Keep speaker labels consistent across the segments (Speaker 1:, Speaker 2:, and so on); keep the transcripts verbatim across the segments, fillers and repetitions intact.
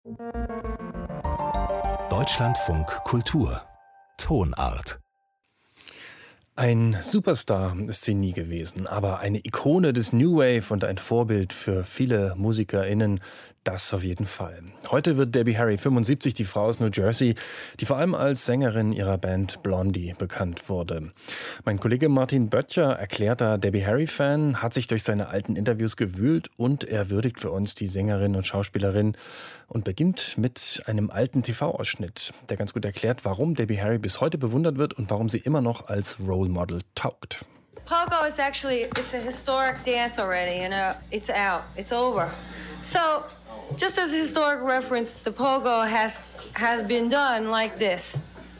Speaker 1: Deutschlandfunk Kultur Tonart.
Speaker 2: Ein Superstar ist sie nie gewesen, aber eine Ikone des New Wave und ein Vorbild für viele MusikerInnen, das auf jeden Fall. Heute wird Debbie Harry fünfundsiebzig, die Frau aus New Jersey, die vor allem als Sängerin ihrer Band Blondie bekannt wurde. Mein Kollege Martin Böttcher, erklärter Debbie Harry-Fan, hat sich durch seine alten Interviews gewühlt und er würdigt für uns die Sängerin und Schauspielerin und beginnt mit einem alten T V-Ausschnitt, der ganz gut erklärt, warum Debbie Harry bis heute bewundert wird und warum sie immer noch als Role Model taugt.
Speaker 3: Pogo is actually, it's a historic dance already, you know, it's out, it's over. So, just as a historic reference, the Pogo has, has been done like this.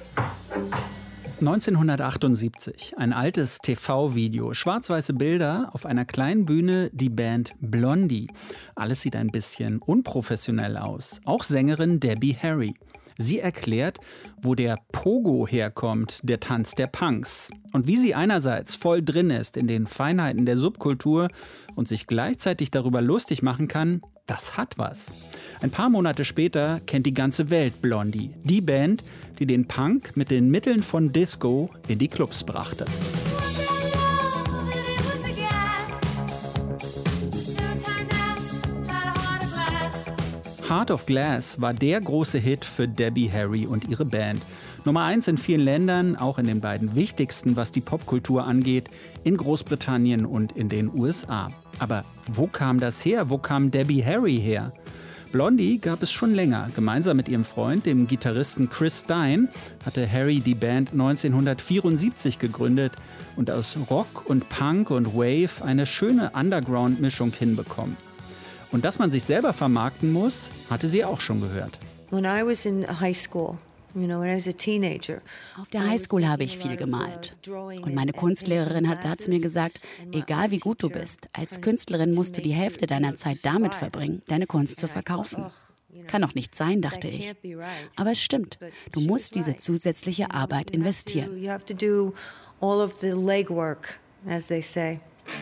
Speaker 4: neunzehnhundertachtundsiebzig, ein altes T V-Video, schwarz-weiße Bilder, auf einer kleinen Bühne die Band Blondie. Alles sieht ein bisschen unprofessionell aus, auch Sängerin Debbie Harry. Sie erklärt, wo der Pogo herkommt, der Tanz der Punks. Und wie sie einerseits voll drin ist in den Feinheiten der Subkultur und sich gleichzeitig darüber lustig machen kann, das hat was. Ein paar Monate später kennt die ganze Welt Blondie, die Band, die den Punk mit den Mitteln von Disco in die Clubs brachte. Heart of Glass war der große Hit für Debbie Harry und ihre Band. Nummer eins in vielen Ländern, auch in den beiden wichtigsten, was die Popkultur angeht, in Großbritannien und in den U S A. Aber wo kam das her? Wo kam Debbie Harry her? Blondie gab es schon länger. Gemeinsam mit ihrem Freund, dem Gitarristen Chris Stein, hatte Harry die Band neunzehnhundertvierundsiebzig gegründet und aus Rock und Punk und Wave eine schöne Underground-Mischung hinbekommen. Und dass man sich selber vermarkten muss, hatte sie auch schon gehört.
Speaker 5: When I was in high school, you know, when I was a teenager,
Speaker 6: auf der Highschool habe ich viel gemalt. Und meine Kunstlehrerin hat da zu mir gesagt, egal wie gut du bist, als Künstlerin musst du die Hälfte deiner Zeit damit verbringen, deine Kunst zu verkaufen. Kann doch nicht sein, dachte ich. Aber es stimmt, du musst diese zusätzliche Arbeit investieren.
Speaker 5: You have to do all of the legwork, as they say.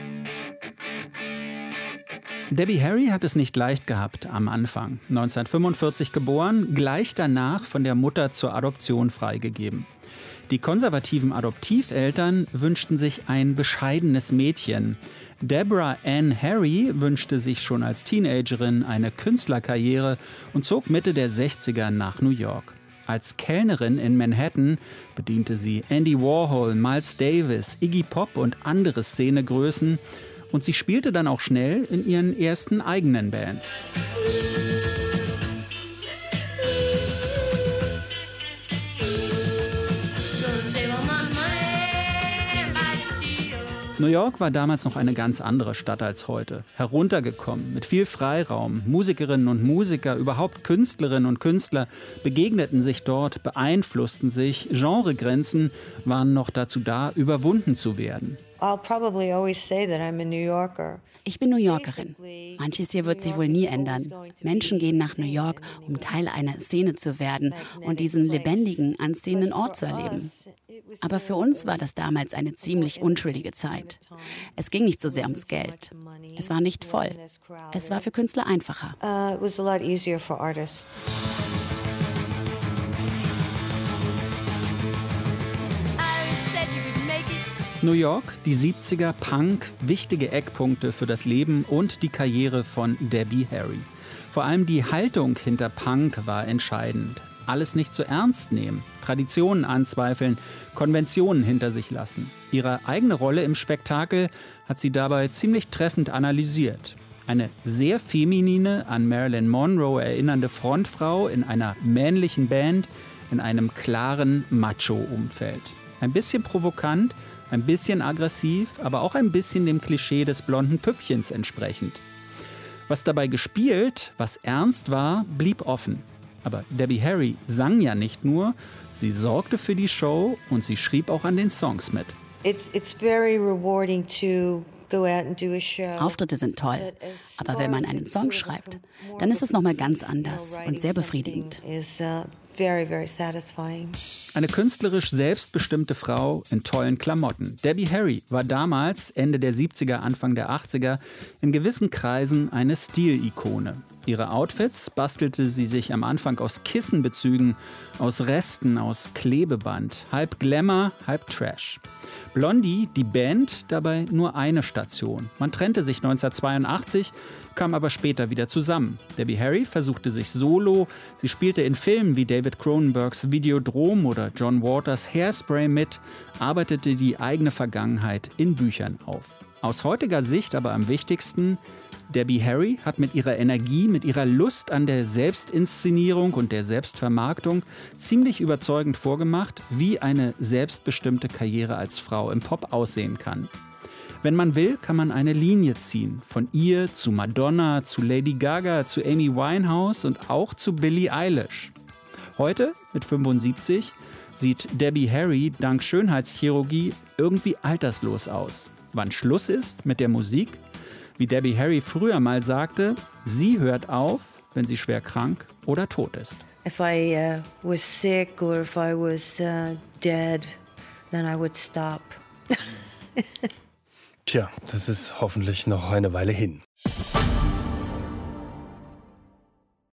Speaker 4: Debbie Harry hat es nicht leicht gehabt am Anfang. neunzehnhundertfünfundvierzig geboren, gleich danach von der Mutter zur Adoption freigegeben. Die konservativen Adoptiveltern wünschten sich ein bescheidenes Mädchen. Deborah Ann Harry wünschte sich schon als Teenagerin eine Künstlerkarriere und zog Mitte der sechziger nach New York. Als Kellnerin in Manhattan bediente sie Andy Warhol, Miles Davis, Iggy Pop und andere Szenegrößen. Und sie spielte dann auch schnell in ihren ersten eigenen Bands. New York war damals noch eine ganz andere Stadt als heute. Heruntergekommen, mit viel Freiraum. Musikerinnen und Musiker, überhaupt Künstlerinnen und Künstler begegneten sich dort, beeinflussten sich. Genregrenzen waren noch dazu da, überwunden zu werden.
Speaker 6: Ich bin New Yorkerin. Manches hier wird sich wohl nie ändern. Menschen gehen nach New York, um Teil einer Szene zu werden und diesen lebendigen, anziehenden Ort zu erleben. Aber für uns war das damals eine ziemlich unschuldige Zeit. Es ging nicht so sehr ums Geld. Es war nicht voll. Es war für Künstler einfacher.
Speaker 4: New York, die siebziger, Punk, wichtige Eckpunkte für das Leben und die Karriere von Debbie Harry. Vor allem die Haltung hinter Punk war entscheidend. Alles nicht zu ernst nehmen, Traditionen anzweifeln, Konventionen hinter sich lassen. Ihre eigene Rolle im Spektakel hat sie dabei ziemlich treffend analysiert. Eine sehr feminine, an Marilyn Monroe erinnernde Frontfrau in einer männlichen Band in einem klaren Macho-Umfeld. Ein bisschen provokant, ein bisschen aggressiv, aber auch ein bisschen dem Klischee des blonden Püppchens entsprechend. Was dabei gespielt, was ernst war, blieb offen. Aber Debbie Harry sang ja nicht nur, sie sorgte für die Show und sie schrieb auch an den Songs mit.
Speaker 5: It's, it's very rewarding to go out and do a show.
Speaker 6: Auftritte sind toll, aber wenn man einen Song schreibt, dann ist es nochmal ganz anders und sehr befriedigend.
Speaker 5: Very, very satisfying.
Speaker 4: Eine künstlerisch selbstbestimmte Frau in tollen Klamotten. Debbie Harry war damals, Ende der siebziger, Anfang der achtziger, in gewissen Kreisen eine Stilikone. Ihre Outfits bastelte sie sich am Anfang aus Kissenbezügen, aus Resten, aus Klebeband. Halb Glamour, halb Trash. Blondie, die Band, dabei nur eine Station. Man trennte sich neunzehnhundertzweiundachtzig, kam aber später wieder zusammen. Debbie Harry versuchte sich solo. Sie spielte in Filmen wie David Cronenbergs Videodrom oder John Waters Hairspray mit, arbeitete die eigene Vergangenheit in Büchern auf. Aus heutiger Sicht aber am wichtigsten: Debbie Harry hat mit ihrer Energie, mit ihrer Lust an der Selbstinszenierung und der Selbstvermarktung ziemlich überzeugend vorgemacht, wie eine selbstbestimmte Karriere als Frau im Pop aussehen kann. Wenn man will, kann man eine Linie ziehen. Von ihr zu Madonna, zu Lady Gaga, zu Amy Winehouse und auch zu Billie Eilish. Heute, mit fünfundsiebzig, sieht Debbie Harry dank Schönheitschirurgie irgendwie alterslos aus. Wann Schluss ist mit der Musik? Wie Debbie Harry früher mal sagte, sie hört auf, wenn sie schwer krank oder tot ist.
Speaker 5: If I uh, was sick or if I was uh, dead, then I would stop.
Speaker 2: Tja, das ist hoffentlich noch eine Weile hin.